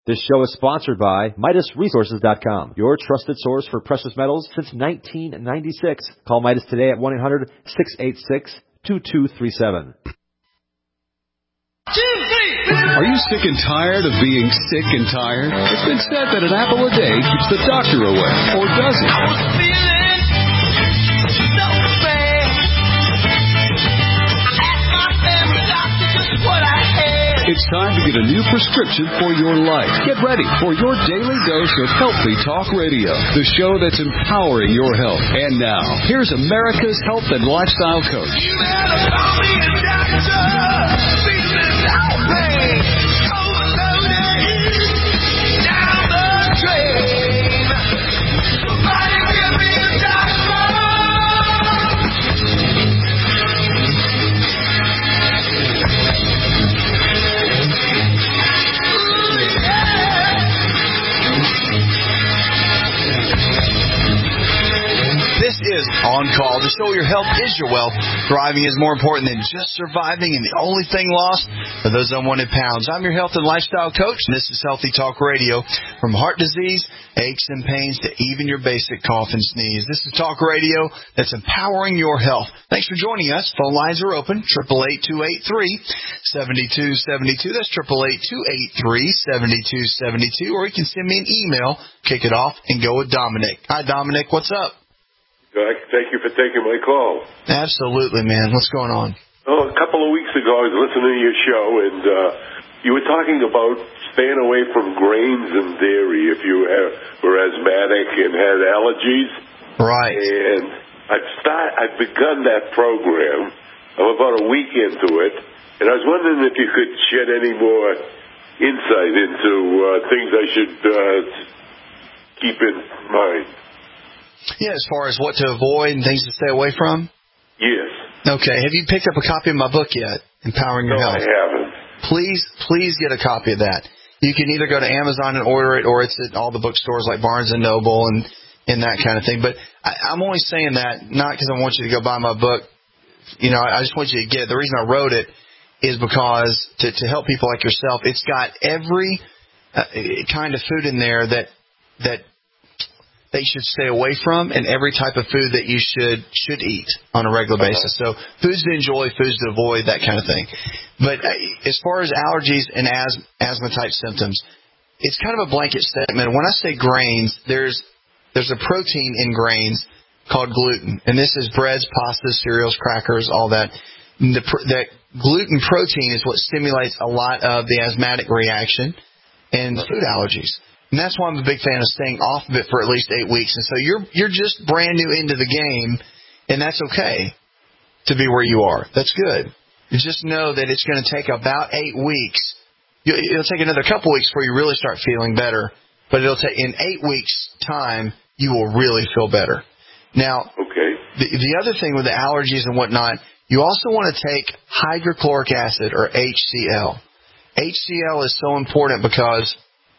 This show is sponsored by MidasResources.com, your trusted source for precious metals since 1996. Call Midas today at 1-800-686-2237. Are you sick and tired of being sick and tired? It's been said that an apple a day keeps the doctor away, or does it? I was feeling so bad. I asked my family doctor just what I had. It's time to get a new prescription for your life. Get ready for your daily dose of Healthy Talk Radio, the show that's empowering your health. And now, here's America's health and lifestyle coach. You better call me a doctor. This is On Call. To show your health is your wealth. Thriving is more important than just surviving, and the only thing lost are those unwanted pounds. I'm your health and lifestyle coach, and this is Healthy Talk Radio. From heart disease, aches and pains, to even your basic cough and sneeze. This is Talk Radio that's empowering your health. Thanks for joining us. Phone lines are open, 888-283-7272. That's 888-283-7272. Or you can send me an email, kick it off, and go with Dominic. Hi, Dominic. What's up? Thank you for taking my call. Absolutely, man. What's going on? Oh, a couple of weeks ago, I was listening to your show, and you were talking about staying away from grains and dairy if you were asthmatic and had allergies. Right. And I've begun that program. I'm about a week into it, and I was wondering if you could shed any more insight into things I should keep in mind. Yeah, as far as what to avoid and things to stay away from? Yes. Okay. Have you picked up a copy of my book yet, Empowering Your Health? No, I haven't. Please get a copy of that. You can either go to Amazon and order it, or it's at all the bookstores like Barnes & Noble and that kind of thing. But I'm only saying that not because I want you to go buy my book. You know, I just want you to get it. The reason I wrote it is because to help people like yourself, it's got every kind of food in there that you should stay away from, and every type of food that you should eat on a regular basis. So foods to enjoy, foods to avoid, that kind of thing. But as far as allergies and asthma-type symptoms, it's kind of a blanket statement. When I say grains, there's a protein in grains called gluten, and this is breads, pastas, cereals, crackers, all that. That gluten protein is what stimulates a lot of the asthmatic reaction and food allergies. And that's why I'm a big fan of staying off of it for at least 8 weeks. And so you're just brand new into the game, and that's okay to be where you are. That's good. You just know that it's going to take about 8 weeks. It'll take another couple weeks before you really start feeling better, but it'll take in 8 weeks' time you will really feel better. Now, okay. The other thing with the allergies and whatnot, you also want to take hydrochloric acid, or HCl. HCl is so important because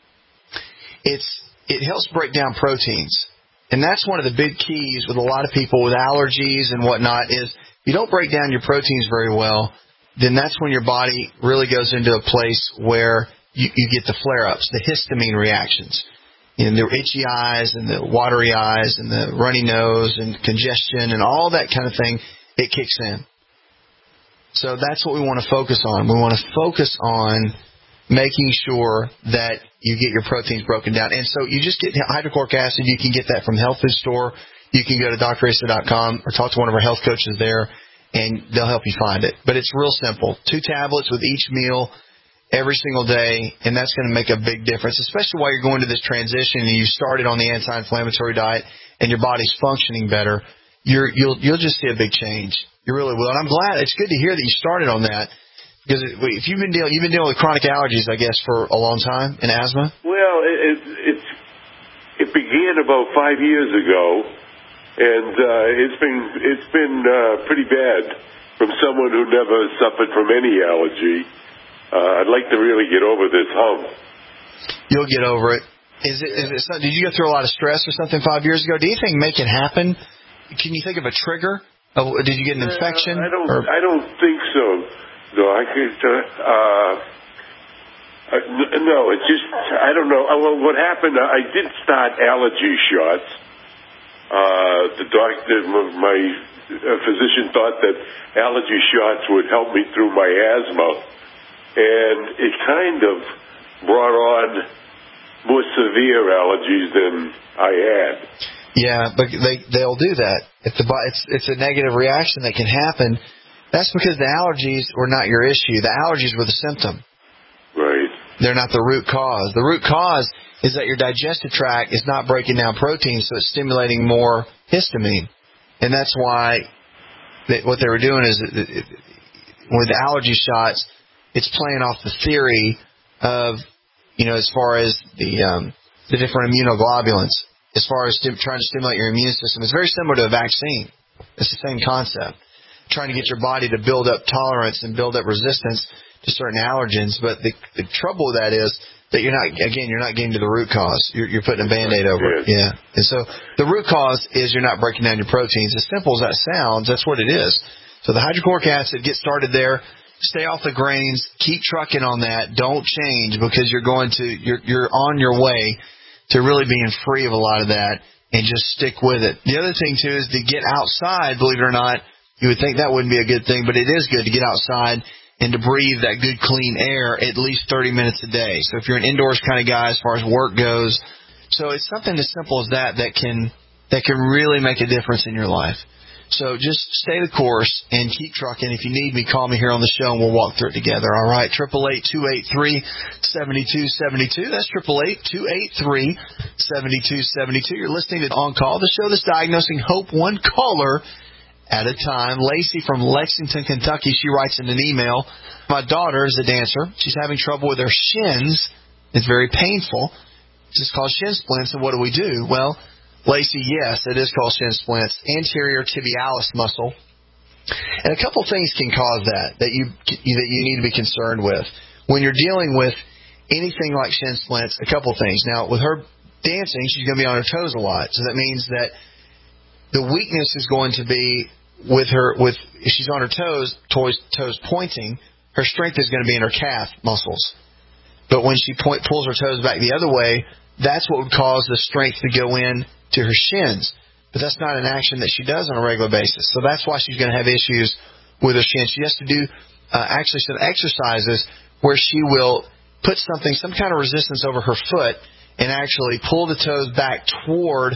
it helps break down proteins. And that's one of the big keys with a lot of people with allergies and whatnot is you don't break down your proteins very well, then that's when your body really goes into a place where you get the flare-ups, the histamine reactions. You know, the itchy eyes and the watery eyes and the runny nose and congestion and all that kind of thing, it kicks in. So that's what we want to focus on. We want to focus on making sure that you get your proteins broken down. And so you just get hydrochloric acid. You can get that from the health food store. You can go to drracer.com or talk to one of our health coaches there, and they'll help you find it. But it's real simple. 2 tablets with each meal every single day, and that's going to make a big difference, especially while you're going to this transition and you started on the anti-inflammatory diet and your body's functioning better. You'll just see a big change. You really will. And I'm glad. It's good to hear that you started on that. Because if you've been dealing with chronic allergies, I guess, for a long time, and asthma? Well, it began about 5 years ago, and it's been pretty bad from someone who never suffered from any allergy. I'd like to really get over this hump. You'll get over it. Is it something? Did you go through a lot of stress or something 5 years ago? Do you think make it happen? Can you think of a trigger? Did you get an infection? I don't think so. No, I No, it's just, I don't know. Well, what happened, I did start allergy shots. The doctor, my physician thought that allergy shots would help me through my asthma. And it kind of brought on more severe allergies than I had. Yeah, but they'll do that. If it's a negative reaction that can happen, that's because the allergies were not your issue. The allergies were the symptom. Right. They're not the root cause. The root cause is that your digestive tract is not breaking down protein, so it's stimulating more histamine. And that's why what they were doing is with the allergy shots, it's playing off the theory of, as far as the different immunoglobulins, as far as trying to stimulate your immune system. It's very similar to a vaccine. It's the same concept. Trying to get your body to build up tolerance and build up resistance to certain allergens. But the trouble with that is that you're not getting to the root cause. You're putting a Band-Aid over it. Yeah. And so the root cause is you're not breaking down your proteins. As simple as that sounds, that's what it is. So the hydrochloric acid, get started there. Stay off the grains. Keep trucking on that. Don't change, because you're on your way to really being free of a lot of that, and just stick with it. The other thing too is to get outside. Believe it or not, you would think that wouldn't be a good thing, but it is good to get outside and to breathe that good clean air at least 30 minutes a day. So if you're an indoors kind of guy as far as work goes, so it's something as simple as that can really make a difference in your life. So just stay the course and keep trucking. If you need me, call me here on the show and we'll walk through it together. All right, 888-283-7272. That's 888-283-7272. You're listening to On Call, the show that's diagnosing hope one caller at a time. Lacey from Lexington, Kentucky, she writes in an email, my daughter is a dancer. She's having trouble with her shins. It's very painful. It's called shin splints, and what do we do? Well, Lacey, yes, it is called shin splints, anterior tibialis muscle. And a couple things can cause that you need to be concerned with. When you're dealing with anything like shin splints, a couple things. Now, with her dancing, she's going to be on her toes a lot. So that means that the weakness is going to be if she's on her toes pointing, her strength is going to be in her calf muscles. But when she pulls her toes back the other way, that's what would cause the strength to go in to her shins. But that's not an action that she does on a regular basis. So that's why she's going to have issues with her shins. She has to do actually some exercises where she will put some kind of resistance over her foot and actually pull the toes back toward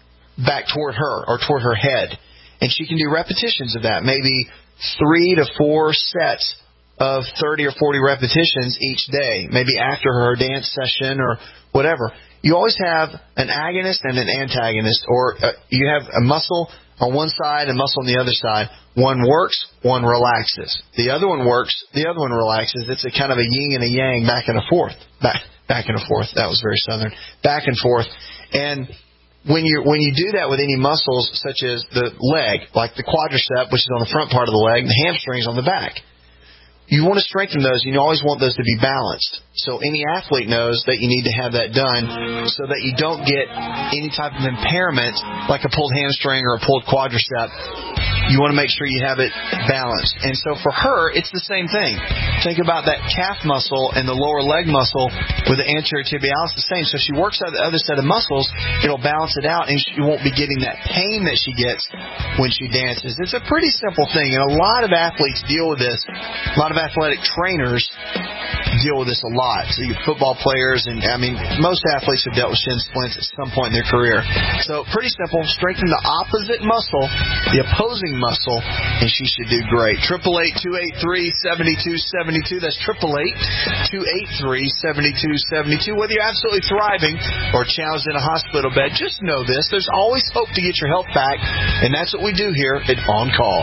her or toward her head. And she can do repetitions of that, maybe 3 to 4 sets of 30 or 40 repetitions each day, maybe after her dance session or whatever. You always have an agonist and an antagonist, or you have a muscle on one side and muscle on the other side. One works, one relaxes. The other one works, the other one relaxes. It's a kind of a yin and a yang, back and forth. Back and forth. That was very Southern. Back and forth. And when you do that with any muscles, such as the leg, like the quadricep, which is on the front part of the leg, and the hamstrings on the back, you want to strengthen those, and you always want those to be balanced. So any athlete knows that you need to have that done so that you don't get any type of impairment like a pulled hamstring or a pulled quadricep. You want to make sure you have it balanced. And so for her, it's the same thing. Think about that calf muscle and the lower leg muscle with the anterior tibialis, the same. So if she works out the other set of muscles, it'll balance it out, and she won't be getting that pain that she gets when she dances. It's a pretty simple thing, and a lot of athletes deal with this. A lot of athletic trainers deal with this a lot. So you football players, and most athletes have dealt with shin splints at some point in their career. So pretty simple. Strengthen the opposite muscle, the opposing muscle, and she should do great. 888-283-7272. That's 888-283-7272. Whether you're absolutely thriving or challenged in a hospital bed, just know this. There's always hope to get your health back, and that's what we do here at On Call.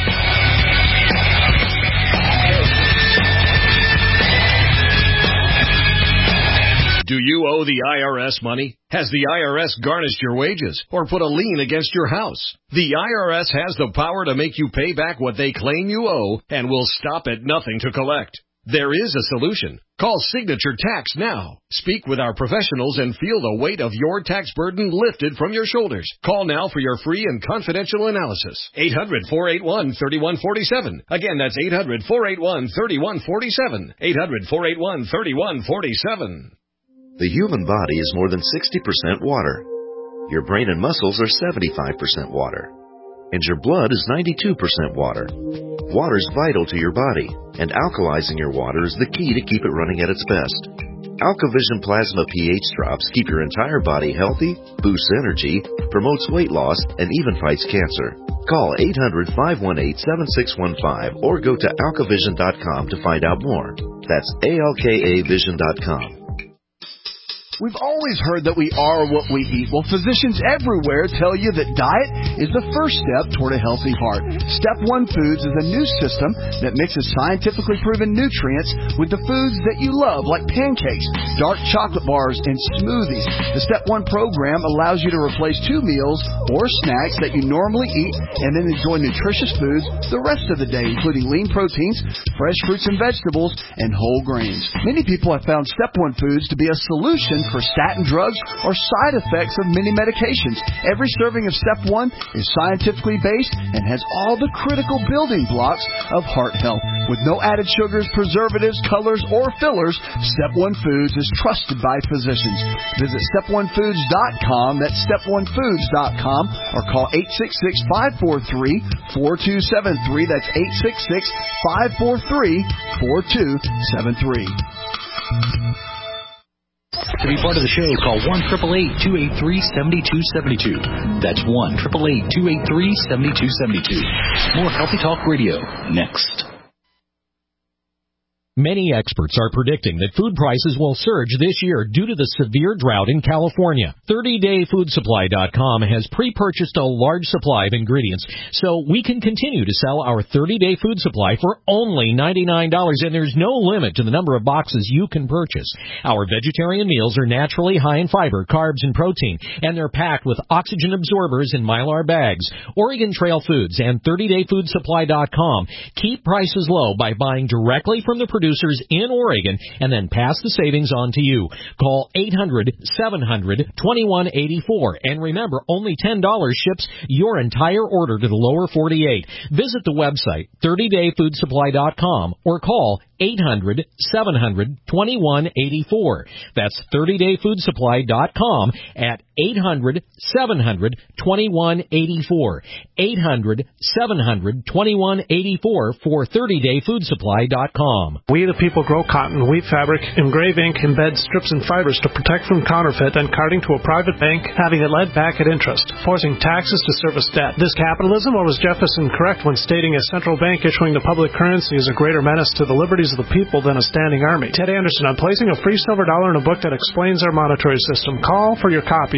Do you owe the IRS money? Has the IRS garnished your wages or put a lien against your house? The IRS has the power to make you pay back what they claim you owe and will stop at nothing to collect. There is a solution. Call Signature Tax now. Speak with our professionals and feel the weight of your tax burden lifted from your shoulders. Call now for your free and confidential analysis. 800-481-3147. Again, that's 800-481-3147. 800-481-3147. The human body is more than 60% water. Your brain and muscles are 75% water. And your blood is 92% water. Water is vital to your body, and alkalizing your water is the key to keep it running at its best. AlkaVision Plasma pH drops keep your entire body healthy, boosts energy, promotes weight loss, and even fights cancer. Call 800-518-7615 or go to alkavision.com to find out more. That's ALKAvision.com. We've always heard that we are what we eat. Well, physicians everywhere tell you that diet is the first step toward a healthy heart. Step 1 Foods is a new system that mixes scientifically proven nutrients with the foods that you love, like pancakes, dark chocolate bars, and smoothies. The Step 1 program allows you to replace 2 meals or snacks that you normally eat and then enjoy nutritious foods the rest of the day, including lean proteins, fresh fruits and vegetables, and whole grains. Many people have found Step 1 Foods to be a solution for statin drugs or side effects of many medications. Every serving of Step 1 is scientifically based and has all the critical building blocks of heart health. With no added sugars, preservatives, colors, or fillers, Step 1 Foods is trusted by physicians. Visit step1foods.com, that's step1foods.com, or call 866-543-4273, that's 866-543-4273. To be part of the show, call 1-888-283-7272. That's 1-888-283-7272. More Healthy Talk Radio next. Many experts are predicting that food prices will surge this year due to the severe drought in California. 30dayfoodsupply.com has pre-purchased a large supply of ingredients, so we can continue to sell our 30-day food supply for only $99, and there's no limit to the number of boxes you can purchase. Our vegetarian meals are naturally high in fiber, carbs, and protein, and they're packed with oxygen absorbers in Mylar bags. Oregon Trail Foods and 30dayfoodsupply.com keep prices low by buying directly from the producers in Oregon and then pass the savings on to you. Call 800-700-2184. And remember, only $10 ships your entire order to the lower 48. Visit the website, 30dayfoodsupply.com, or call 800-700-2184. That's 30dayfoodsupply.com at 800-700-2184. 800-700-2184 for 30dayfoodsupply.com. We the people grow cotton, weave fabric, engrave ink, embed strips and fibers to protect from counterfeit and carting to a private bank, having it led back at interest, forcing taxes to service debt. This capitalism, or was Jefferson correct when stating a central bank issuing the public currency is a greater menace to the liberties of the people than a standing army? Ted Anderson on placing a free silver dollar in a book that explains our monetary system. Call for your copy,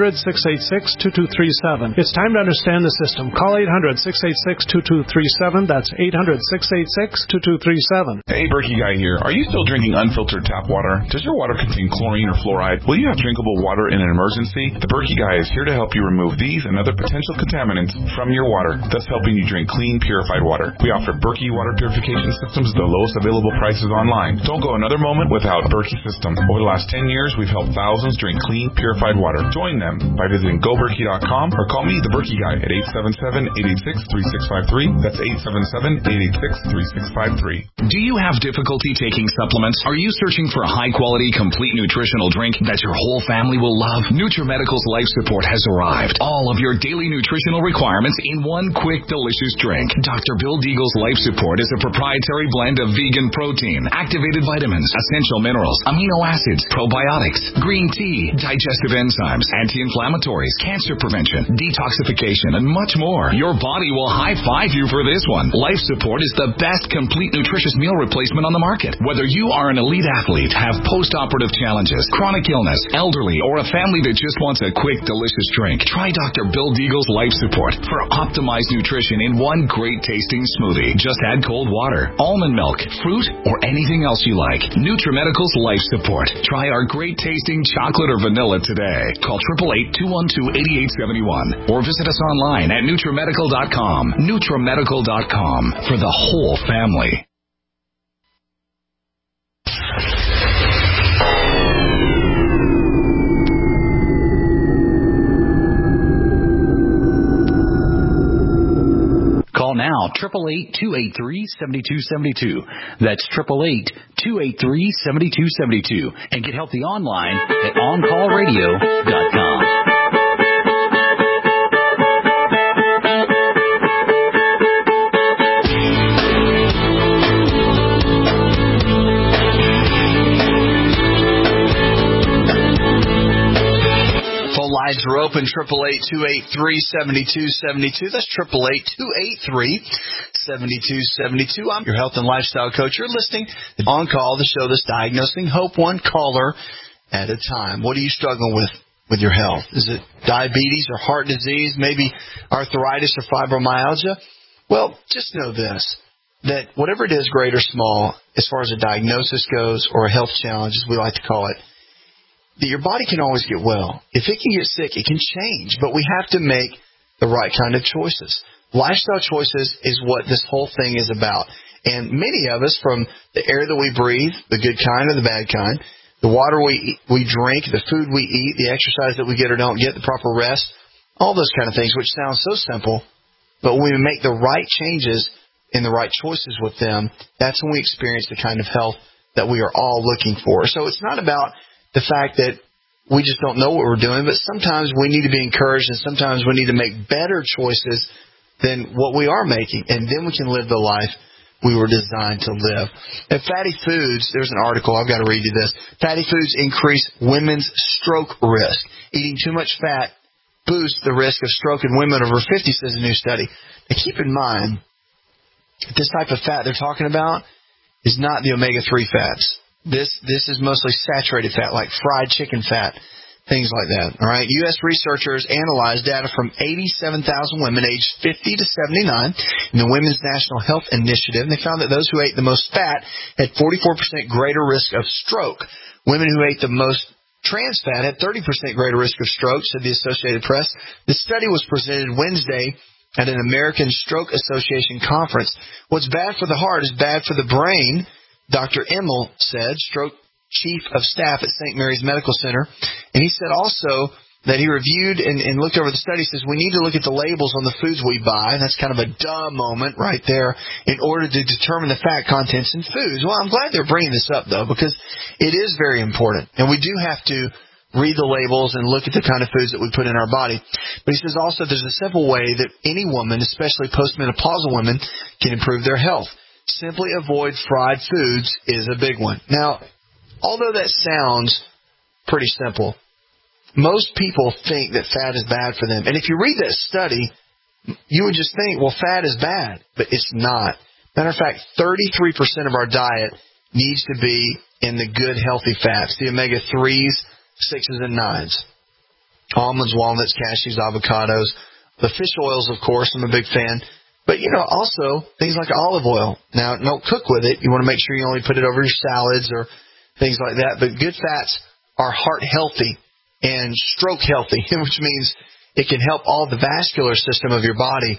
800-686-2237. It's time to understand the system. Call 800-686-2237. That's 800-686-2237. Hey, Berkey Guy here. Are you still drinking unfiltered tap water? Does your water contain chlorine or fluoride? Will you have drinkable water in an emergency? The Berkey Guy is here to help you remove these and other potential contaminants from your water, thus helping you drink clean, purified water. We offer Berkey water purification systems at the lowest available prices online. Don't go another moment without Berkey system. Over the last 10 years, we've helped thousands drink clean, purified water. Join them by visiting GoBerkey.com or call me, the Berkey Guy, at 877-886-3653. That's 877-886-3653. Do you have difficulty taking supplements? Are you searching for a high-quality, complete nutritional drink that your whole family will love? NutriMedical's Life Support has arrived. All of your daily nutritional requirements in one quick, delicious drink. Dr. Bill Deagle's Life Support is a proprietary blend of vegan protein, activated vitamins, essential minerals, amino acids, probiotics, green tea, digestive enzymes, anti-inflammatories, cancer prevention, detoxification, and much more. Your body will high-five you for this one. Life Support is the best complete nutritious meal replacement on the market. Whether you are an elite athlete, have post-operative challenges, chronic illness, elderly, or a family that just wants a quick, delicious drink, try Dr. Bill Deagle's Life Support for optimized nutrition in one great-tasting smoothie. Just add cold water, almond milk, fruit, or anything else you like. NutriMedical's Life Support. Try our great-tasting chocolate or vanilla today. Call 888-212-8871 or visit us online at NutriMedical.com. NutriMedical.com for the whole family. now, 888-283-7272. That's 888-283-7272. And get healthy online at OnCallRadio.com. Lines are open, 888-283-7272. That's 888-283-7272. I'm your health and lifestyle coach. You're listening to On Call, the show that's diagnosing hope one caller at a time. What are you struggling with your health? Is it diabetes or heart disease, maybe arthritis or fibromyalgia? Well, just know this, that whatever it is, great or small, as far as a diagnosis goes or a health challenge, as we like to call it, that your body can always get well. If it can get sick, it can change, but we have to make the right kind of choices. Lifestyle choices is what this whole thing is about. And many of us, from the air that we breathe, the good kind or the bad kind, the water we drink, the food we eat, the exercise that we get or don't get, the proper rest, all those kind of things, which sounds so simple, but when we make the right changes and the right choices with them, that's when we experience the kind of health that we are all looking for. So it's not about the fact that we just don't know what we're doing, but sometimes we need to be encouraged and sometimes we need to make better choices than what we are making, and then we can live the life we were designed to live. At Fatty Foods, there's an article, I've got to read you this. Fatty Foods increase women's stroke risk. Eating too much fat boosts the risk of stroke in women over 50, says a new study. Now keep in mind, this type of fat they're talking about is not the omega-3 fats. This is mostly saturated fat, like fried chicken fat, things like that. All right. U.S. researchers analyzed data from 87,000 women aged 50 to 79 in the Women's National Health Initiative, and they found that those who ate the most fat had 44% greater risk of stroke. Women who ate the most trans fat had 30% greater risk of stroke, said the Associated Press. The study was presented Wednesday at an American Stroke Association conference. What's bad for the heart is bad for the brain, Dr. Emmel said, stroke chief of staff at St. Mary's Medical Center. And he said also that he reviewed and looked over the study. He says we need to look at the labels on the foods we buy. That's kind of a duh moment right there in order to determine the fat contents in foods. Well, I'm glad they're bringing this up, though, because it is very important. And we do have to read the labels and look at the kind of foods that we put in our body. But he says also there's a simple way that any woman, especially postmenopausal women, can improve their health. Simply avoid fried foods is a big one. Now, although that sounds pretty simple, most people think that fat is bad for them. And if you read that study, you would just think, well, fat is bad. But it's not. Matter of fact, 33% of our diet needs to be in the good, healthy fats, the omega-3s, 6s, and 9s. Almonds, walnuts, cashews, avocados. The fish oils, of course, I'm a big fan. But, also things like olive oil. Now, don't cook with it. You want to make sure you only put it over your salads or things like that. But good fats are heart healthy and stroke healthy, which means it can help all the vascular system of your body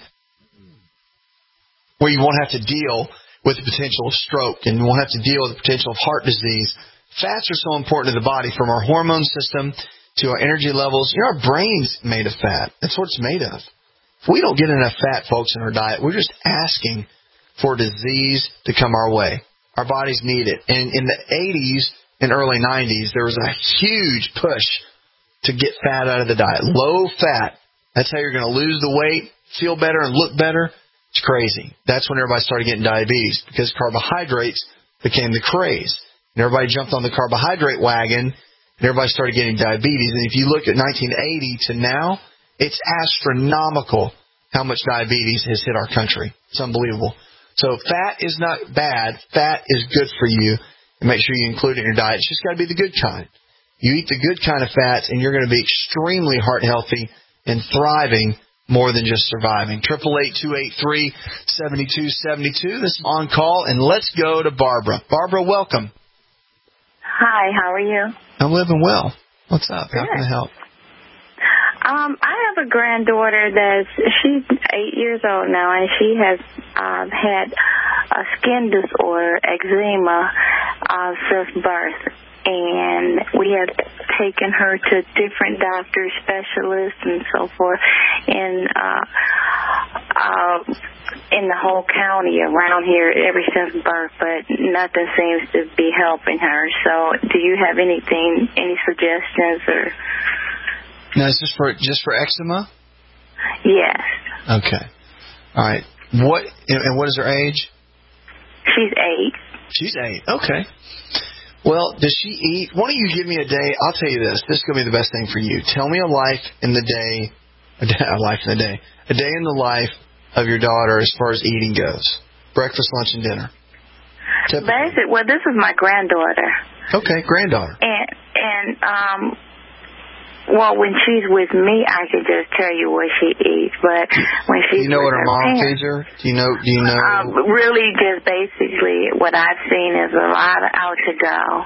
where you won't have to deal with the potential of stroke and you won't have to deal with the potential of heart disease. Fats are so important to the body, from our hormone system to our energy levels. Our brain's made of fat. That's what it's made of. If we don't get enough fat, folks, in our diet, we're just asking for disease to come our way. Our bodies need it. And in the 80s and early 90s, there was a huge push to get fat out of the diet. Low fat. That's how you're going to lose the weight, feel better, and look better. It's crazy. That's when everybody started getting diabetes, because carbohydrates became the craze. And everybody jumped on the carbohydrate wagon, and everybody started getting diabetes. And if you look at 1980 to now, it's astronomical how much diabetes has hit our country. It's unbelievable. So fat is not bad. Fat is good for you. And make sure you include it in your diet. It's just got to be the good kind. You eat the good kind of fats, and you're going to be extremely heart healthy and thriving more than just surviving. 888-283-7272. This is On Call, and let's go to Barbara. Barbara, welcome. Hi, how are you? I'm living well. What's up? How can I help? I have a granddaughter she's 8 years old now, and she has had a skin disorder, eczema, since birth. And we have taken her to different doctors, specialists, and so forth. And in the whole county around here ever since birth, but nothing seems to be helping her. So do you have any suggestions? Or? No, is this just for eczema? Yes. Okay. All right. What is her age? She's 8. She's 8. Okay. Well, does she eat? Why don't you give me a day? I'll tell you this. This is going to be the best thing for you. Tell me a day in the life of your daughter as far as eating goes. Breakfast, lunch, and dinner. Basically, well, this is my granddaughter. Okay, granddaughter. And well, when she's with me, I can just tell you what she eats. But when she's do you know with what her mom feeds her? Do you know? Really, just basically what I've seen is a lot of out to go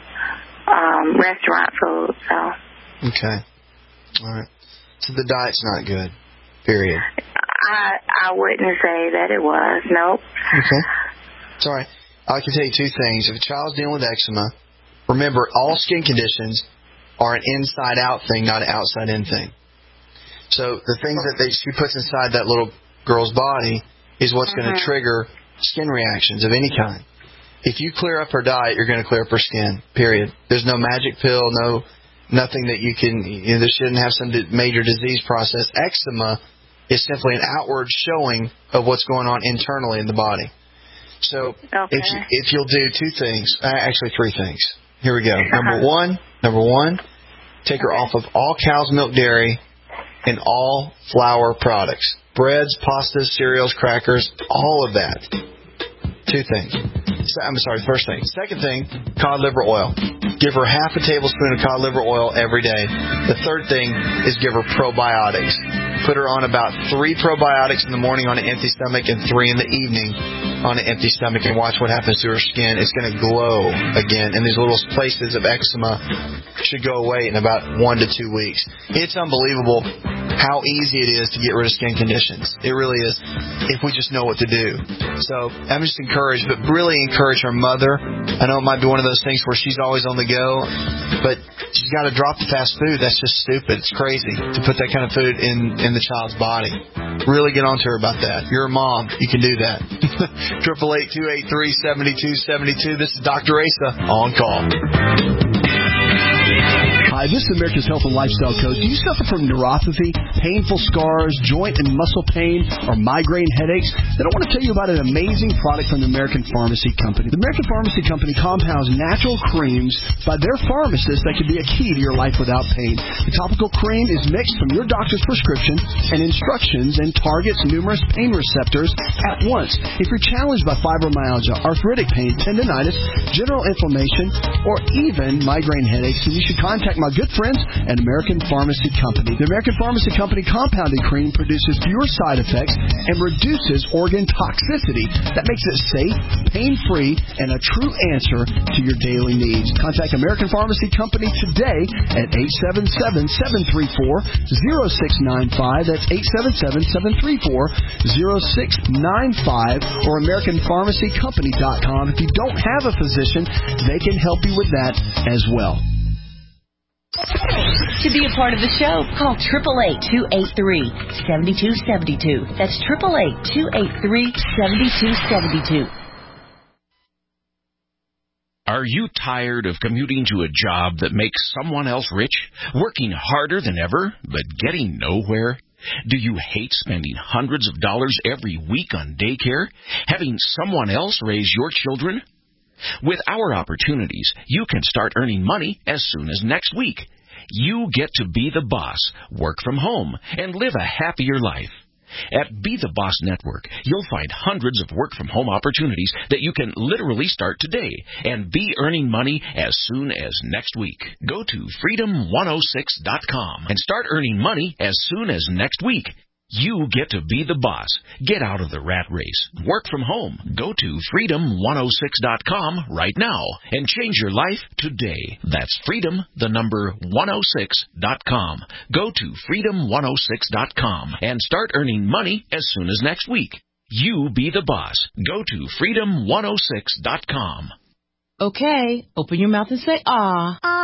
restaurant food. So. Okay. All right. So the diet's not good. Period. I wouldn't say that it was. Nope. Okay. It's all right. I can tell you 2 things. If a child's dealing with eczema, remember all skin conditions are an inside-out thing, not an outside-in thing. So the things that she puts inside that little girl's body is what's going to trigger skin reactions of any kind. If you clear up her diet, you're going to clear up her skin, period. There's no magic pill, nothing that you can, this shouldn't have some major disease process. Eczema is simply an outward showing of what's going on internally in the body. So if you'll do 2 things, actually 3 things. Here we go. Number one, take her off of all cow's milk dairy and all flour products. Breads, pastas, cereals, crackers, all of that. 2 things. First thing. Second thing, cod liver oil. Give her half a tablespoon of cod liver oil every day. The third thing is give her probiotics. Put her on about 3 probiotics in the morning on an empty stomach and 3 in the evening on an empty stomach, and watch what happens to her skin. It's going to glow again, and these little places of eczema should go away in about 1 to 2 weeks. It's unbelievable how easy it is to get rid of skin conditions. It really is, if we just know what to do. So I'm just encouraged, but really encourage her mother. I know it might be one of those things where she's always on the go, but she's got to drop the fast food. That's just stupid. It's crazy to put that kind of food in the child's body. Really get on to her about that. You're a mom. You can do that. 888-283-7272. This is Dr. Asa on call. Hi, this is America's Health and Lifestyle Coach. Do you suffer from neuropathy, painful scars, joint and muscle pain, or migraine headaches? Then I want to tell you about an amazing product from the American Pharmacy Company. The American Pharmacy Company compounds natural creams by their pharmacists that can be a key to your life without pain. The topical cream is mixed from your doctor's prescription and instructions and targets numerous pain receptors at once. If you're challenged by fibromyalgia, arthritic pain, tendinitis, general inflammation, or even migraine headaches, then you should contact my good friends at American Pharmacy Company. The American Pharmacy Company compounded cream produces fewer side effects and reduces organ toxicity. That makes it safe, pain-free, and a true answer to your daily needs. Contact American Pharmacy Company today at 877-734-0695. That's 877-734-0695 or AmericanPharmacyCompany.com. If you don't have a physician, they can help you with that as well. To be a part of the show, call 888-283-7272. That's 888-283-7272. Are you tired of commuting to a job that makes someone else rich, working harder than ever, but getting nowhere? Do you hate spending hundreds of dollars every week on daycare, having someone else raise your children? With our opportunities, you can start earning money as soon as next week. You get to be the boss, work from home, and live a happier life. At Be the Boss Network, you'll find hundreds of work-from-home opportunities that you can literally start today and be earning money as soon as next week. Go to freedom106.com and start earning money as soon as next week. You get to be the boss. Get out of the rat race. Work from home. Go to freedom106.com right now and change your life today. That's freedom106.com. Go to freedom106.com and start earning money as soon as next week. You be the boss. Go to freedom106.com. Okay, open your mouth and say, ah.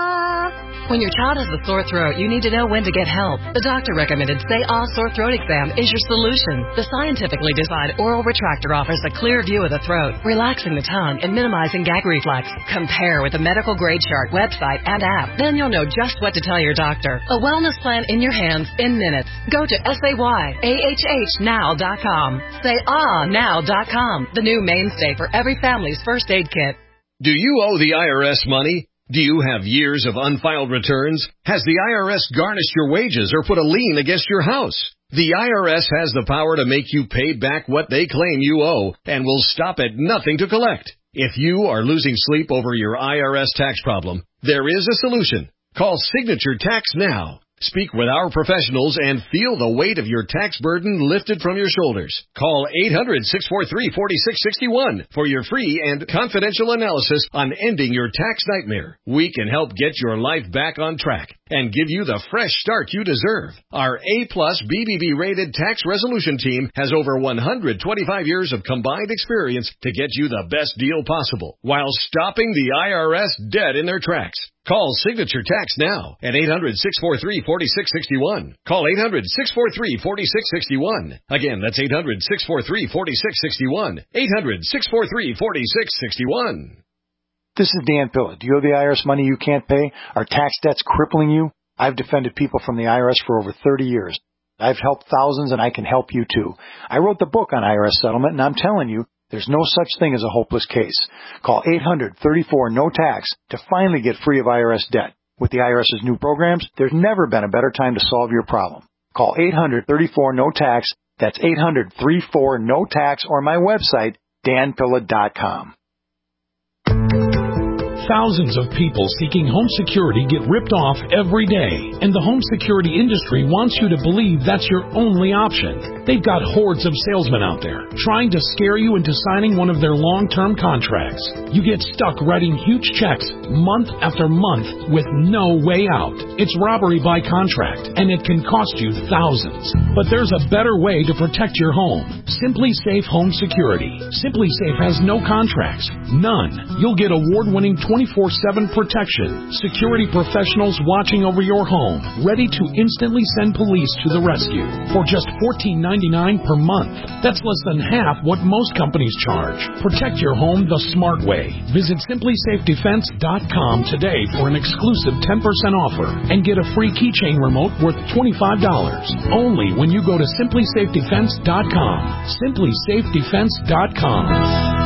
When your child has a sore throat, you need to know when to get help. The doctor-recommended Say Ah sore throat exam is your solution. The scientifically designed oral retractor offers a clear view of the throat, relaxing the tongue and minimizing gag reflex. Compare with the medical grade chart website and app. Then you'll know just what to tell your doctor. A wellness plan in your hands in minutes. Go to SayAHHnow.com. SayAhNow.com. The new mainstay for every family's first aid kit. Do you owe the IRS money? Do you have years of unfiled returns? Has the IRS garnished your wages or put a lien against your house? The IRS has the power to make you pay back what they claim you owe and will stop at nothing to collect. If you are losing sleep over your IRS tax problem, there is a solution. Call Signature Tax now. Speak with our professionals and feel the weight of your tax burden lifted from your shoulders. Call 800-643-4661 for your free and confidential analysis on ending your tax nightmare. We can help get your life back on track and give you the fresh start you deserve. Our A-plus BBB rated tax resolution team has over 125 years of combined experience to get you the best deal possible while stopping the IRS dead in their tracks. Call Signature Tax now at 800-643-4661. Call 800-643-4661. Again, that's 800-643-4661. 800-643-4661. This is Dan Pilla. Do you owe the IRS money you can't pay? Are tax debts crippling you? I've defended people from the IRS for over 30 years. I've helped thousands, and I can help you too. I wrote the book on IRS settlement, and I'm telling you, there's no such thing as a hopeless case. Call 800-34-NO-TAX to finally get free of IRS debt. With the IRS's new programs, there's never been a better time to solve your problem. Call 800-34-NO-TAX. That's 800-34-NO-TAX, or my website, danpilla.com. Thousands of people seeking home security get ripped off every day, and the home security industry wants you to believe that's your only option. They've got hordes of salesmen out there trying to scare you into signing one of their long-term contracts. You get stuck writing huge checks month after month with no way out. It's robbery by contract, and it can cost you thousands. But there's a better way to protect your home. Simply Safe Home Security. Simply Safe has no contracts. None. You'll get award-winning 24/7 protection. Security professionals watching over your home, ready to instantly send police to the rescue for just $14.99 per month. That's less than half what most companies charge. Protect your home the smart way. Visit simplysafedefense.com today for an exclusive 10% offer and get a free keychain remote worth $25. Only when you go to simplysafedefense.com. simplysafedefense.com.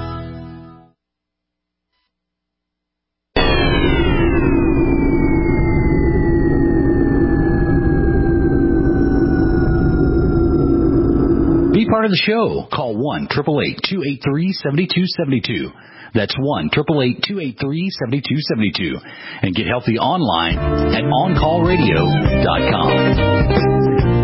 Be part of the show. Call 1-888-283-7272. That's 1-888-283-7272. And get healthy online at OnCallRadio.com.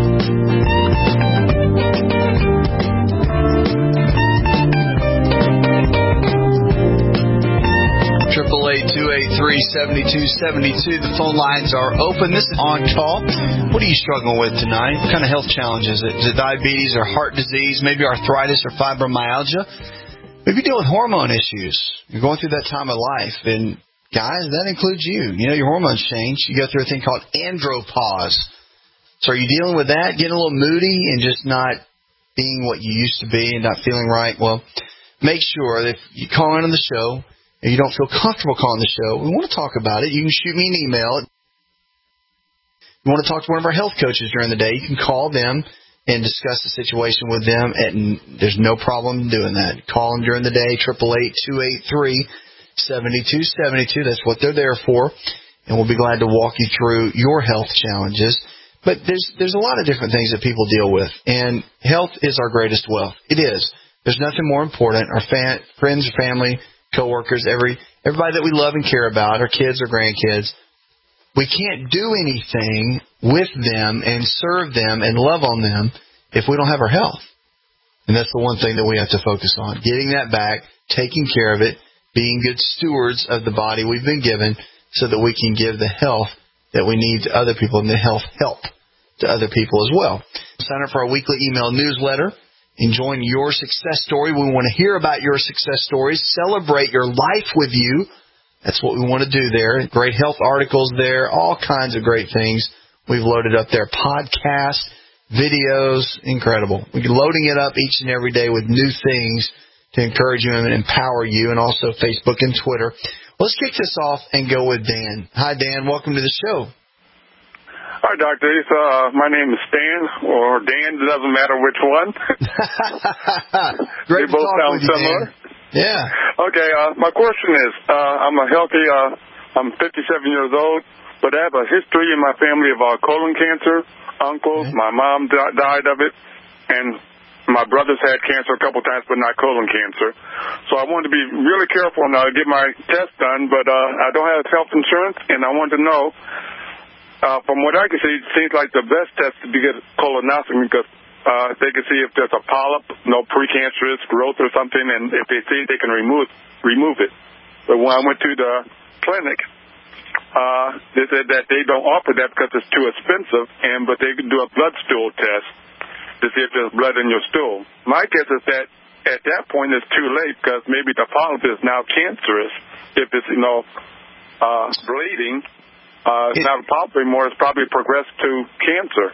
888-283-7272. The phone lines are open. This is On Call. What are you struggling with tonight? What kind of health challenges? Is it diabetes or heart disease? Maybe arthritis or fibromyalgia? Maybe you deal with hormone issues. You're going through that time of life. And guys, that includes you. You know, your hormones change. You go through a thing called andropause. So are you dealing with that? Getting a little moody and just not being what you used to be and not feeling right? Well, make sure that if you call in on the show and you don't feel comfortable calling the show, we want to talk about it. You can shoot me an email. You want to talk to one of our health coaches during the day, you can call them and discuss the situation with them. And there's no problem doing that. Call them during the day, 888-283-7272. That's what they're there for. And we'll be glad to walk you through your health challenges. But there's a lot of different things that people deal with. And health is our greatest wealth. It is. There's nothing more important. Our friends, family, coworkers, everybody that we love and care about, our kids or grandkids, we can't do anything with them and serve them and love on them if we don't have our health. And that's the one thing that we have to focus on, getting that back, taking care of it, being good stewards of the body we've been given so that we can give the health that we need to other people and the health help to other people as well. Sign up for our weekly email newsletter. Enjoying your success story. We want to hear about your success stories, celebrate your life with you, That's what we want to do there. Great health articles there, all kinds of great things we've loaded up there. Podcasts, videos, incredible. We're loading it up each and every day with new things to encourage you and empower you, and also Facebook and Twitter. Let's kick this off and go with Dan. Hi, Dan. Welcome to the show. Hi, Dr. Ace. My name is Stan, or Dan. It doesn't matter which one. Great they both to talk sound with you, similar. Dan. Yeah. Okay, my question is, I'm I'm 57 years old, but I have a history in my family of colon cancer. Uncles, my mom died of it, and my brothers had cancer a couple times, but not colon cancer. So I wanted to be really careful now to get my test done, but I don't have health insurance, and I want to know, from what I can see, it seems like the best test to get colonoscopy because they can see if there's a polyp, no precancerous growth or something, and if they see it, they can remove it. But when I went to the clinic, they said that they don't offer that because it's too expensive, but they can do a blood stool test to see if there's blood in your stool. My guess is that at that point it's too late because maybe the polyp is now cancerous. If it's, bleeding, it's not a polyp anymore, it's probably progressed to cancer.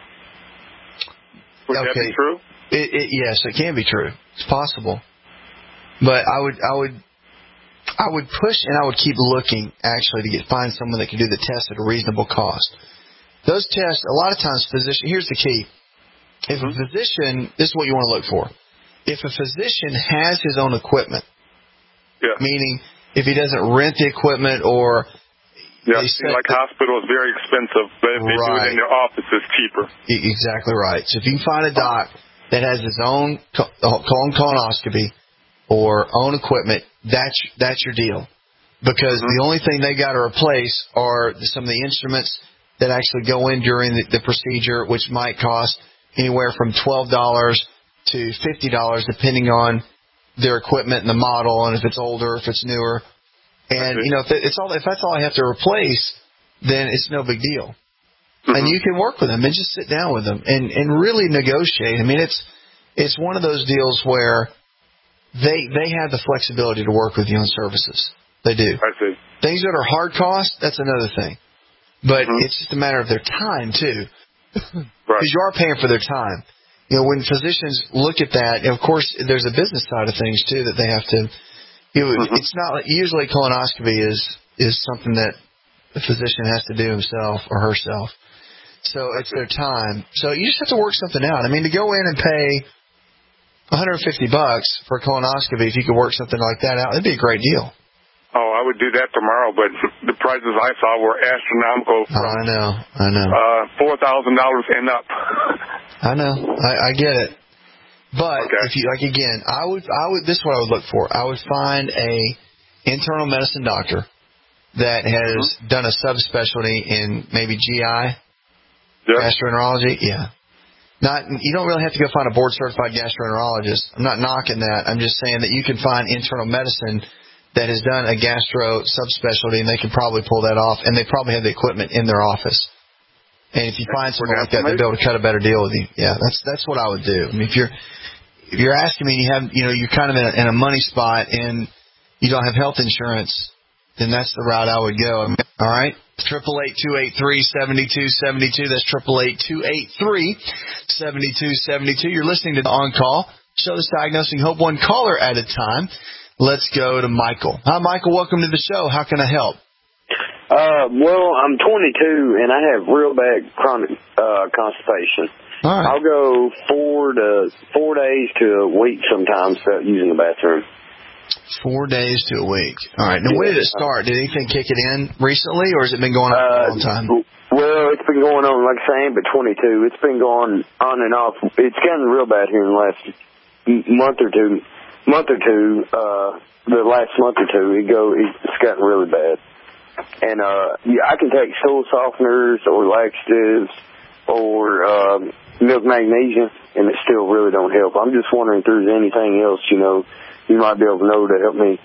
Would that be true? Yes, it can be true. It's possible. But I would push and I would keep looking, actually, to find someone that can do the test at a reasonable cost. Those tests, a lot of times, here's the key. If a physician, this is what you want to look for. If a physician has his own equipment, meaning if he doesn't rent the equipment or... Yeah, it seems like hospital is very expensive, but if they do it in their office, it's cheaper. Exactly right. So if you can find a doc that has his own colonoscopy or own equipment, that's your deal. Because the only thing they got to replace are some of the instruments that actually go in during the procedure, which might cost anywhere from $12 to $50, depending on their equipment and the model, and if it's older, if it's newer. And, if that's all I have to replace, then it's no big deal. And you can work with them and just sit down with them and really negotiate. I mean, it's one of those deals where they have the flexibility to work with you on services. They do. I see. Things that are hard cost, that's another thing. But it's just a matter of their time, too. Because you are paying for their time. When physicians look at that, of course, there's a business side of things, too, that they have to... It's not usually colonoscopy is something that the physician has to do himself or herself. So it's their time. So you just have to work something out. I mean, to go in and pay $150 for a colonoscopy, if you could work something like that out, it'd be a great deal. Oh, I would do that tomorrow, but the prices I saw were astronomical. I know. $4,000 and up. I know. I get it. But if you I would. This is what I would look for. I would find a internal medicine doctor that has done a subspecialty in maybe GI, gastroenterology. Yeah. You don't really have to go find a board certified gastroenterologist. I'm not knocking that. I'm just saying that you can find internal medicine that has done a gastro subspecialty, and they can probably pull that off, and they probably have the equipment in their office. And if you find someone like that, they'll be able to cut a better deal with you. Yeah, that's what I would do. I mean, if you're asking me, you're kind of in a money spot and you don't have health insurance, then that's the route I would go. All right, 888-283-7272. That's 888-283-7272. You're listening to the On Call show that's diagnosing hope one caller at a time. Let's go to Michael. Hi, Michael. Welcome to the show. How can I help? Well, I'm 22 and I have real bad chronic constipation. All right. I'll go 4 days to a week sometimes without using the bathroom. 4 days to a week. All right. Now, when did it start? Did anything kick it in recently, or has it been going on for a long time? Well, it's been going on, like saying, but 22. It's been going on and off. It's gotten real bad here in the last month or two. The last month or two, it's gotten really bad. And I can take stool softeners or laxatives or milk magnesia, and it still really don't help. I'm just wondering if there's anything else, you might be able to know to help me.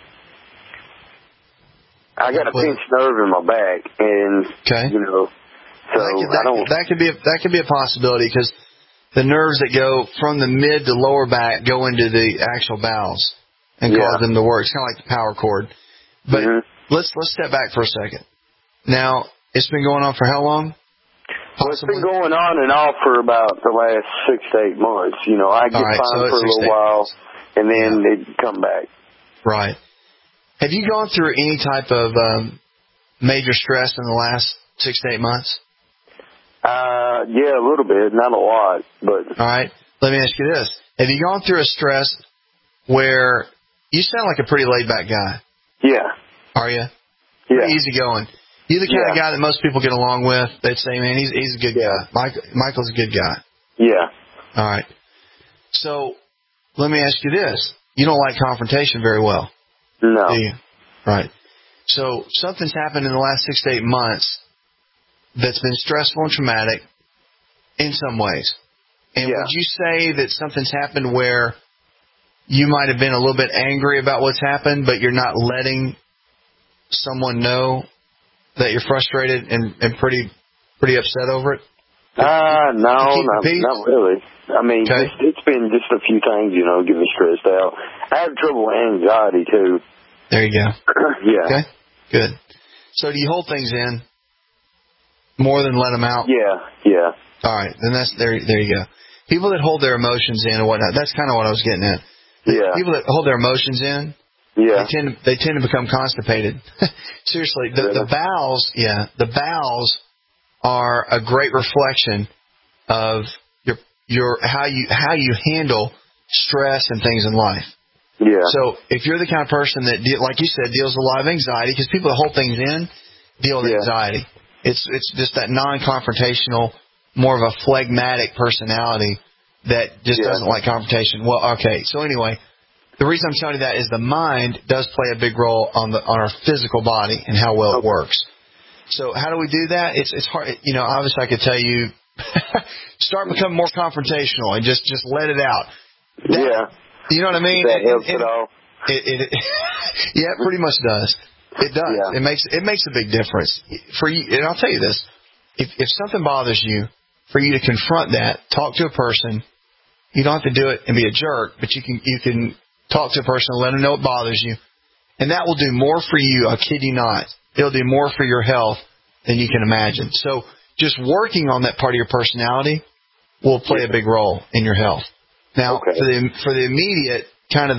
I got a pinched nerve in my back, and so that could be a possibility because the nerves that go from the mid to lower back go into the actual bowels and cause them to work. It's kind of like the power cord. But let's step back for a second. Now, it's been going on for how long? Well, it's been going on and off for about the last 6 to 8 months. You know, I get fine for a little while, and then it'd come back. Right. Have you gone through any type of major stress in the last 6 to 8 months? Yeah, a little bit, not a lot, but. All right. Let me ask you this: have you gone through a stress where you sound like a pretty laid back guy? Yeah. Are you? Yeah. Pretty easygoing. You're the kind of guy that most people get along with. They'd say, man, he's a good guy. Michael's a good guy. Yeah. All right. So let me ask you this: you don't like confrontation very well. No. Do you? Right. So something's happened in the last 6 to 8 months that's been stressful and traumatic in some ways. And would you say that something's happened where you might have been a little bit angry about what's happened, but you're not letting someone know that you're frustrated and pretty upset over it? No, not really. I mean, it's been just a few things, you know, get me stressed out. I have trouble with anxiety, too. There you go. Yeah. Okay, good. So do you hold things in more than let them out? Yeah. All right, then there you go. People that hold their emotions in and whatnot, that's kind of what I was getting at. Yeah. People that hold their emotions in, they tend to become constipated. Seriously, the bowels are a great reflection of your how you handle stress and things in life. Yeah. So if you're the kind of person that, like you said, deals with a lot of anxiety, because people that hold things in deal with anxiety. It's just that non-confrontational, more of a phlegmatic personality that just doesn't like confrontation. Well, okay. So anyway, the reason I'm telling you that is the mind does play a big role on our physical body and how well it works. So how do we do that? It's hard. You know, obviously I could tell you, start becoming more confrontational and just let it out. You know what I mean? That helps at all. Yeah, it pretty much does. It does. Yeah. It makes a big difference for you. And I'll tell you this: if something bothers you, for you to confront that, talk to a person. You don't have to do it and be a jerk, but you can talk to a person and let them know it bothers you, and that will do more for you. I kid you not. It'll do more for your health than you can imagine. So just working on that part of your personality will play a big role in your health. Now, for the immediate kind of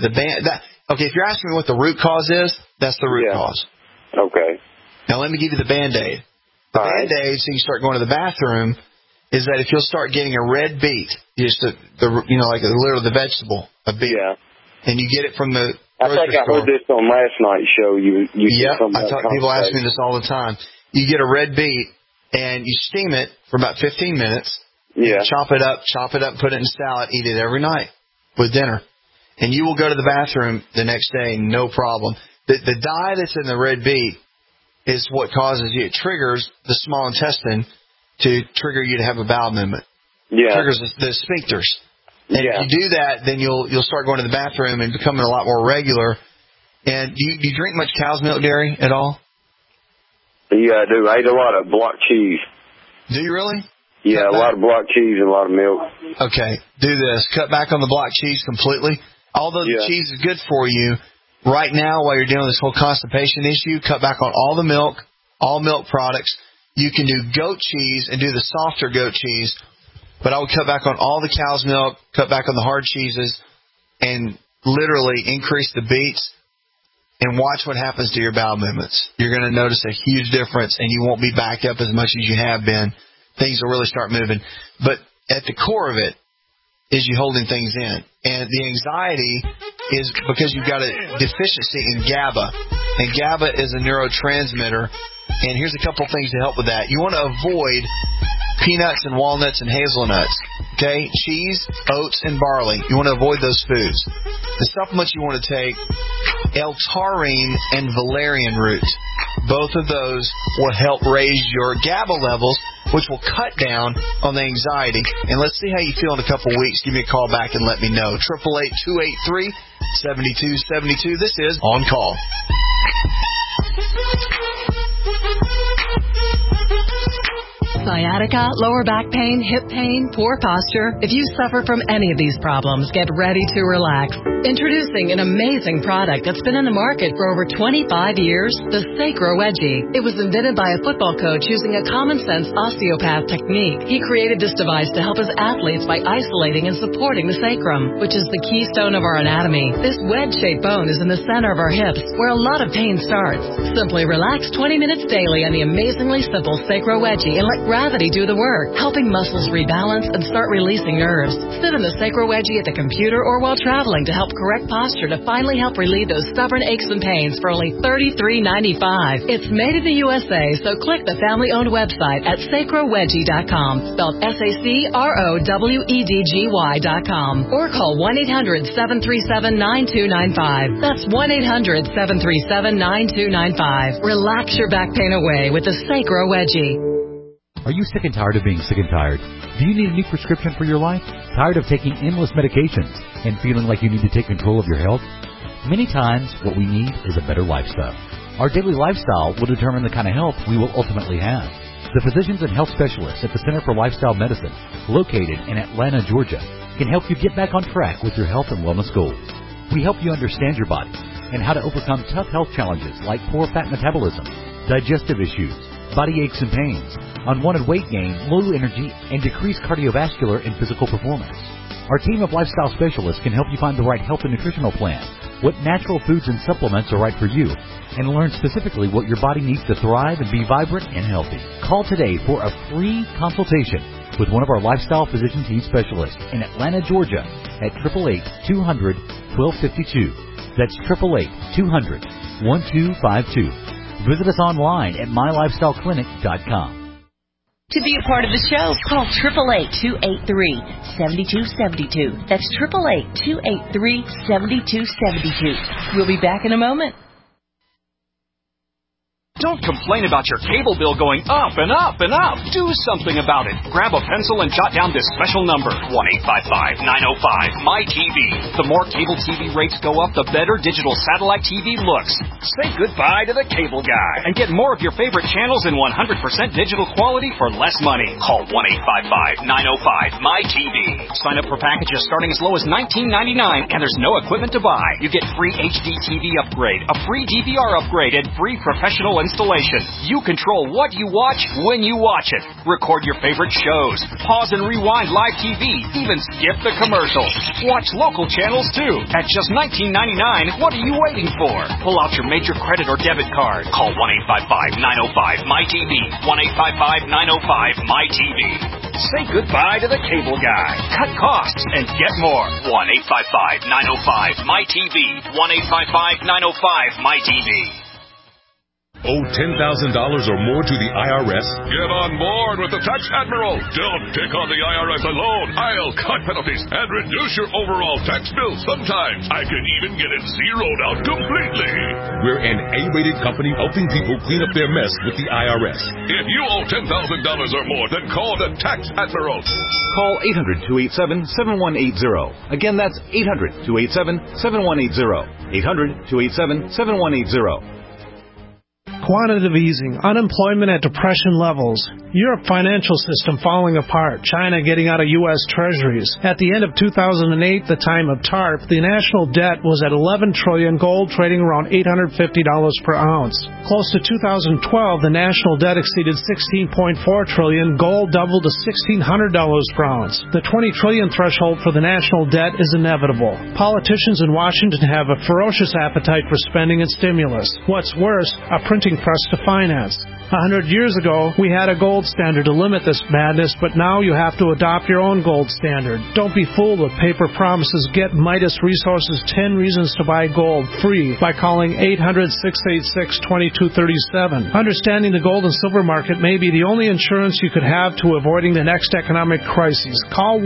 if you're asking me what the root cause is, that's the root cause. Okay. Now let me give you the Band-Aid. The Band-Aid, so you start going to the bathroom, is that if you'll start getting a red beet, just like literally the vegetable, a beet, and you get it from the grocery store. I heard this on last night's show. People ask me this all the time. You get a red beet and you steam it for about 15 minutes. Yeah. Chop it up, put it in a salad, eat it every night with dinner. And you will go to the bathroom the next day, no problem. The dye that's in the red beet is what causes you, it triggers the small intestine to trigger you to have a bowel movement. Yeah. It triggers the sphincters. And if you do that, then you'll start going to the bathroom and becoming a lot more regular. And do you drink much cow's milk dairy at all? Yeah, I do. I eat a lot of block cheese. Do you really? Yeah, a lot of block cheese and a lot of milk. Okay, do this. Cut back on the block cheese completely. Although the cheese is good for you, right now while you're dealing with this whole constipation issue, cut back on all the milk, all milk products. You can do goat cheese and do the softer goat cheese, but I would cut back on all the cow's milk, cut back on the hard cheeses, and literally increase the beets and watch what happens to your bowel movements. You're going to notice a huge difference, and you won't be backed up as much as you have been. Things will really start moving. But at the core of it is you holding things in. And the anxiety is because you've got a deficiency in GABA. And GABA is a neurotransmitter. And here's a couple things to help with that. You want to avoid peanuts and walnuts and hazelnuts. Okay? Cheese, oats, and barley. You want to avoid those foods. The supplements you want to take, L-taurine and valerian root. Both of those will help raise your GABA levels, which will cut down on the anxiety. And let's see how you feel in a couple weeks. Give me a call back and let me know. 888-283-7272. This is On Call. Sciatica, lower back pain, hip pain, poor posture. If you suffer from any of these problems, get ready to relax. Introducing an amazing product that's been in the market for over 25 years, the Sacro Wedgie. It was invented by a football coach using a common-sense osteopath technique. He created this device to help his athletes by isolating and supporting the sacrum, which is the keystone of our anatomy. This wedge-shaped bone is in the center of our hips, where a lot of pain starts. Simply relax 20 minutes daily on the amazingly simple Sacro Wedgie and let gravity do the work, helping muscles rebalance and start releasing nerves. Sit in the Sacro Wedgie at the computer or while traveling to help correct posture to finally help relieve those stubborn aches and pains for only $33.95. It's made in the USA, so click the family-owned website at sacrowedgie.com, spelled SACROWEDGY.com, or call 1-800-737-9295. That's 1-800-737-9295. Relax your back pain away with the Sacro Wedgie. Are you sick and tired of being sick and tired? Do you need a new prescription for your life? Tired of taking endless medications and feeling like you need to take control of your health? Many times, what we need is a better lifestyle. Our daily lifestyle will determine the kind of health we will ultimately have. The physicians and health specialists at the Center for Lifestyle Medicine, located in Atlanta, Georgia, can help you get back on track with your health and wellness goals. We help you understand your body and how to overcome tough health challenges like poor fat metabolism, digestive issues, body aches and pains, unwanted weight gain, low energy, and decreased cardiovascular and physical performance. Our team of lifestyle specialists can help you find the right health and nutritional plan, what natural foods and supplements are right for you, and learn specifically what your body needs to thrive and be vibrant and healthy. Call today for a free consultation with one of our lifestyle physician team specialists in Atlanta, Georgia at 888-200-1252. That's 888-200-1252. Visit us online at mylifestyleclinic.com. To be a part of the show, call 888-283-7272. That's 888-283-7272. We'll be back in a moment. Don't complain about your cable bill going up and up and up. Do something about it. Grab a pencil and jot down this special number, 1-855-905-MY-TV. The more cable TV rates go up, the better digital satellite TV looks. Say goodbye to the cable guy and get more of your favorite channels in 100% digital quality for less money. Call 1-855-905-MY-TV. Sign up for packages starting as low as $19.99, and there's no equipment to buy. You get free HD TV upgrade, a free DVR upgrade, and free professional installation. You control what you watch when you watch it. Record your favorite shows. Pause and rewind live TV. Even skip the commercials. Watch local channels too. At just $19.99, what are you waiting for? Pull out your major credit or debit card. Call 1-855-905-MY-TV. 1-855-905-MY-TV. Say goodbye to the cable guy. Cut costs and get more. 1-855-905-MY-TV. 1-855-905-MY-TV. Owe $10,000 or more to the IRS? Get on board with the Tax Admiral. Don't take on the IRS alone. I'll cut penalties and reduce your overall tax bill. Sometimes I can even get it zeroed out completely. We're an A-rated company helping people clean up their mess with the IRS. If you owe $10,000 or more, then call the Tax Admiral. Call 800-287-7180. Again, that's 800-287-7180. 800-287-7180. Quantitative easing, unemployment at depression levels, Europe financial system falling apart, China getting out of U.S. treasuries. At the end of 2008, the time of TARP, the national debt was at $11 trillion, gold trading around $850 per ounce. Close to 2012, the national debt exceeded $16.4 trillion, gold doubled to $1,600 per ounce. The $20 trillion threshold for the national debt is inevitable. Politicians in Washington have a ferocious appetite for spending and stimulus. What's worse, a printing press to finance. 100 years ago, we had a gold standard to limit this madness, but now you have to adopt your own gold standard. Don't be fooled with paper promises. Get Midas Resources 10 Reasons to Buy Gold free by calling 800-686-2237. Understanding the gold and silver market may be the only insurance you could have to avoiding the next economic crisis. Call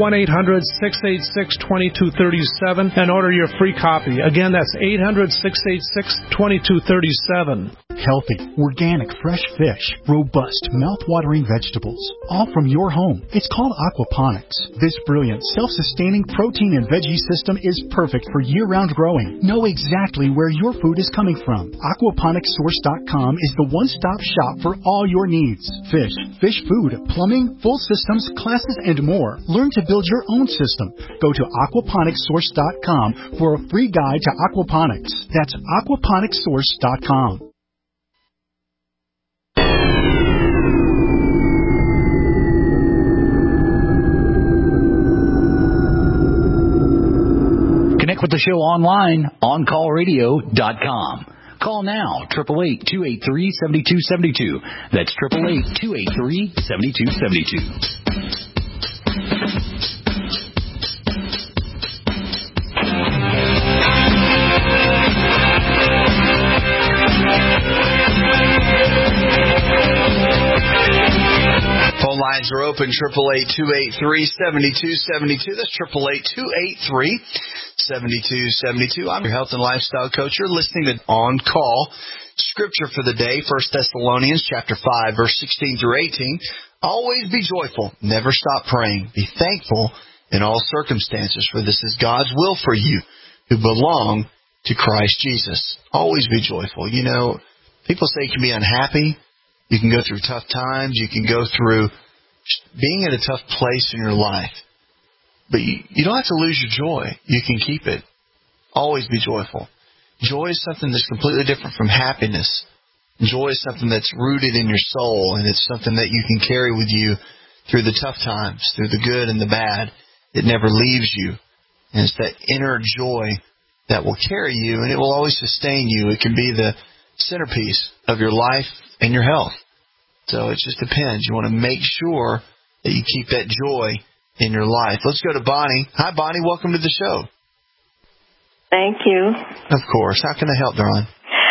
1-800-686-2237 and order your free copy. Again, that's 800-686-2237. Health organic fresh fish, robust, mouth-watering vegetables, all from your home. It's called aquaponics. This brilliant, self-sustaining protein and veggie system is perfect for year-round growing. Know exactly where your food is coming from. Aquaponicssource.com is the one-stop shop for all your needs. Fish, fish food, plumbing, full systems, classes, and more. Learn to build your own system. Go to aquaponicssource.com for a free guide to aquaponics. That's aquaponicssource.com. Connect with the show online, OnCallRadio.com. Call now, 888-283-7272. That's 888-283-7272. Phone lines are open, 888-283-7272. That's 888-283-7272. I'm your health and lifestyle coach. You're listening to On Call. Scripture for the day, 1 Thessalonians chapter 5, verse 16 through 18. Always be joyful. Never stop praying. Be thankful in all circumstances, for this is God's will for you who belong to Christ Jesus. Always be joyful. You know, people say you can be unhappy. You can go through tough times. You can go through being in a tough place in your life. But you don't have to lose your joy. You can keep it. Always be joyful. Joy is something that's completely different from happiness. Joy is something that's rooted in your soul, and it's something that you can carry with you through the tough times, through the good and the bad. It never leaves you. And it's that inner joy that will carry you, and it will always sustain you. It can be the centerpiece of your life and your health. So it just depends. You want to make sure that you keep that joy in your life. Let's go to Bonnie. Hi, Bonnie. Welcome to the show. Thank you. Of course. How can I help, darling?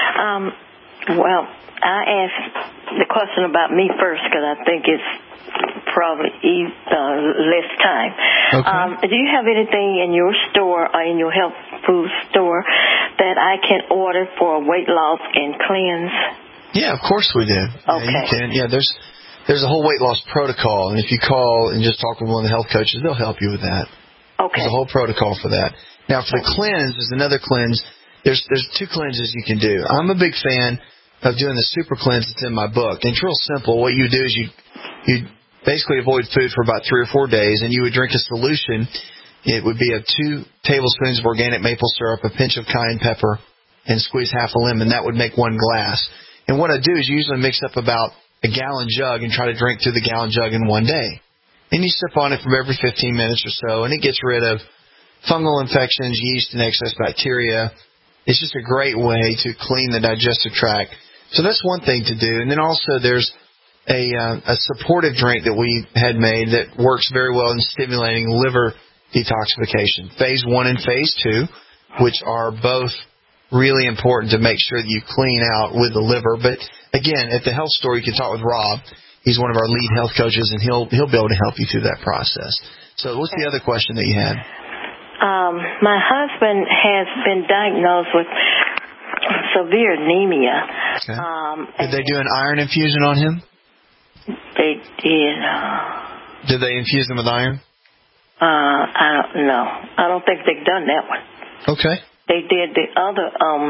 Well, I asked the question about me first because I think it's probably less time. Okay. Do you have anything in your store or in your health food store that I can order for weight loss and cleanse? Yeah, of course we do. Okay. Yeah, you can. Yeah, there's a whole weight loss protocol, and if you call and just talk with one of the health coaches, they'll help you with that. Okay. There's a whole protocol for that. Now, for the cleanse, there's another cleanse. There's two cleanses you can do. I'm a big fan of doing the super cleanse that's in my book. And it's real simple. What you do is you basically avoid food for about 3 or 4 days, and you would drink a solution. It would be 2 tablespoons of organic maple syrup, a pinch of cayenne pepper, and squeeze half a lemon. That would make 1 glass. And what I do is usually mix up about a gallon jug and try to drink through the gallon jug in 1 day. And you sip on it for every 15 minutes or so, and it gets rid of fungal infections, yeast, and excess bacteria. It's just a great way to clean the digestive tract. So that's one thing to do. And then also there's a supportive drink that we had made that works very well in stimulating liver detoxification. Phase 1 and Phase 2, which are both really important to make sure that you clean out with the liver. But again, at the health store, you can talk with Rob. He's one of our lead health coaches, and he'll be able to help you through that process. So what's the other question that you had? My husband has been diagnosed with severe anemia. Okay. Did they do an iron infusion on him? They did. Did they infuse him with iron? I don't know. I don't think they've done that one. Okay. They did the other,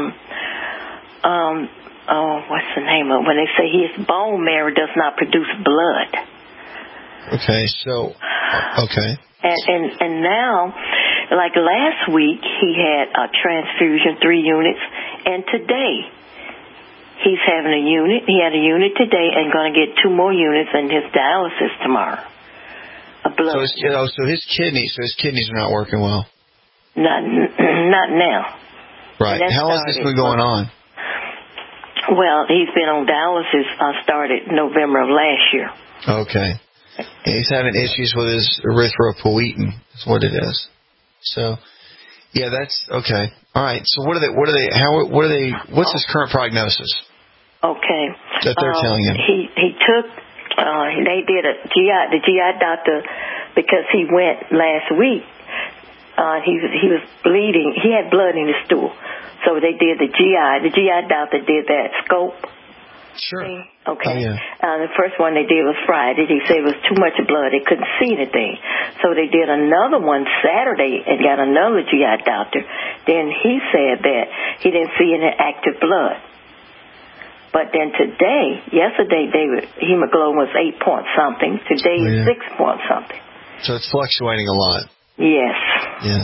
what's the name of it? When they say his bone marrow does not produce blood. Okay, so, okay. And now, like last week, he had a transfusion, 3 units, and today he's having a unit. He had a unit today and going to get 2 more units in his dialysis tomorrow. A blood. So his kidneys are not working well. Not now. Right. How long has this been going on? Well, he's been on dialysis. Started November of last year. Okay. He's having issues with his erythropoietin. That's what it is. So, yeah, that's okay. All right. So, what's his current prognosis? Okay. That they're telling him. He took. They did the GI doctor, because he went last week. He was bleeding. He had blood in his stool. So they did the GI. The GI doctor did that scope. Sure. Okay. Oh, yeah. The first one they did was Friday. He said it was too much blood. They couldn't see anything. So they did another one Saturday and got another GI doctor. Then he said that he didn't see any active blood. But then yesterday, hemoglobin was 8 point something. Today is 6 point something. So it's fluctuating a lot. Yes. Yeah.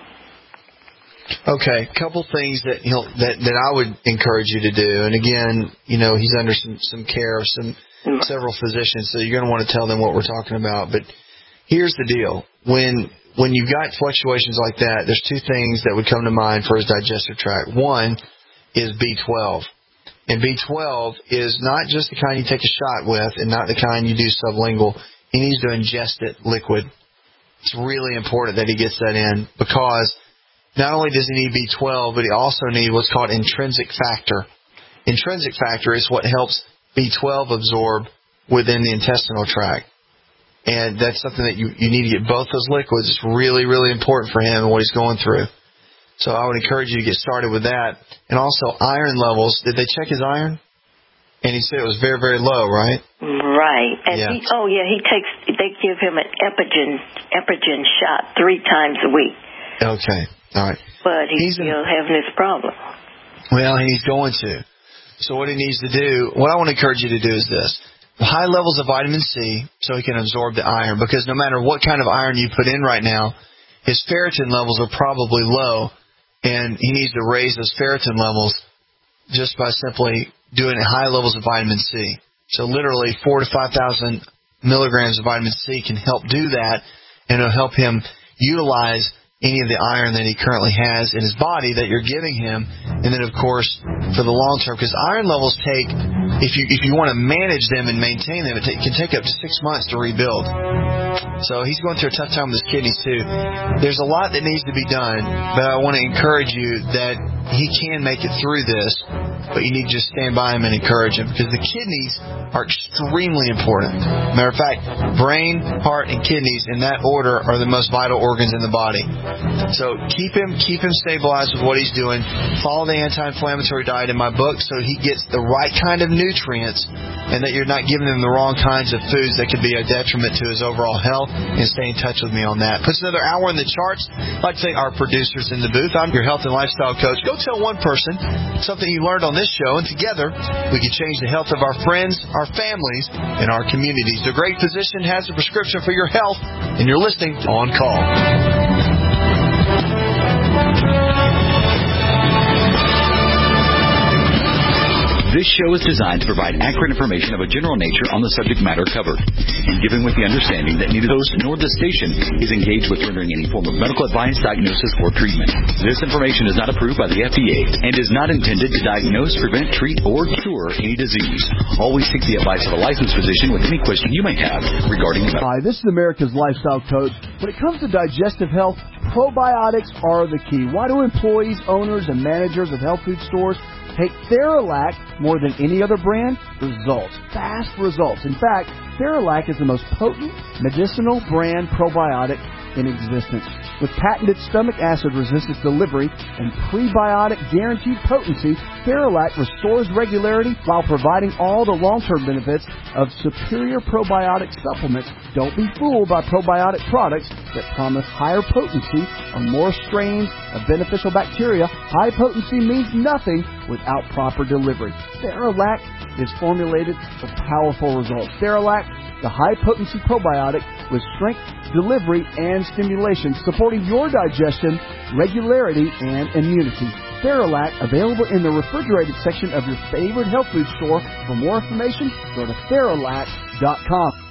Okay, couple things that that I would encourage you to do. And again, he's under some care of several physicians, so you're going to want to tell them what we're talking about. But here's the deal: when you've got fluctuations like that, there's two things that would come to mind for his digestive tract. One is B12, and B12 is not just the kind you take a shot with, and not the kind you do sublingual. He needs to ingest it liquid. It's really important that he gets that in, because not only does he need B12, but he also needs what's called intrinsic factor. Intrinsic factor is what helps B12 absorb within the intestinal tract. And that's something that you need to get both those liquids. It's really, really important for him and what he's going through. So I would encourage you to get started with that. And also iron levels. Did they check his iron? And he said it was very, very low, right? Right. And they give him an Epigen shot 3 times a week. Okay. All right. But he's still having this problem. Well, he's going to. So what he needs to do, what I want to encourage you to do is this. High levels of vitamin C so he can absorb the iron, because no matter what kind of iron you put in right now, his ferritin levels are probably low, and he needs to raise those ferritin levels just by simply doing high levels of vitamin C. So literally 4,000 to 5,000 milligrams of vitamin C can help do that, and it'll help him utilize any of the iron that he currently has in his body that you're giving him. And then, of course, for the long term, because iron levels take, if you want to manage them and maintain them, it can take up to 6 months to rebuild. So he's going through a tough time with his kidneys, too. There's a lot that needs to be done, but I want to encourage you that he can make it through this, but you need to just stand by him and encourage him, because the kidneys are extremely important. Matter of fact, brain, heart, and kidneys in that order are the most vital organs in the body. So keep him stabilized with what he's doing. Follow the anti-inflammatory diet in my book so he gets the right kind of nutrients, and that you're not giving him the wrong kinds of foods that could be a detriment to his overall health. And stay in touch with me on that. Puts another hour in the charts. I'd like to thank our producers in the booth. I'm your health and lifestyle coach. Go tell one person something you learned on this show, and together we can change the health of our friends, our families, and our communities. The Great Physician has a prescription for your health, and you're listening to On Call. This show is designed to provide accurate information of a general nature on the subject matter covered, and given with the understanding that neither host nor the station is engaged with rendering any form of medical advice, diagnosis, or treatment. This information is not approved by the FDA and is not intended to diagnose, prevent, treat, or cure any disease. Always seek the advice of a licensed physician with any question you may have regarding health. Hi, this is America's Lifestyle Coach. When it comes to digestive health, probiotics are the key. Why do employees, owners, and managers of health food stores take Theralac more than any other brand? Results. Fast results. In fact, Theralac is the most potent medicinal brand probiotic in existence. With patented stomach acid resistant delivery and prebiotic guaranteed potency, Theralac restores regularity while providing all the long-term benefits of superior probiotic supplements. Don't be fooled by probiotic products that promise higher potency or more strains of beneficial bacteria. High potency means nothing without proper delivery. Theralac is formulated for powerful results. Theralac, the high-potency probiotic with strength, delivery, and stimulation, supporting your digestion, regularity, and immunity. Theralac, available in the refrigerated section of your favorite health food store. For more information, go to Theralac.com.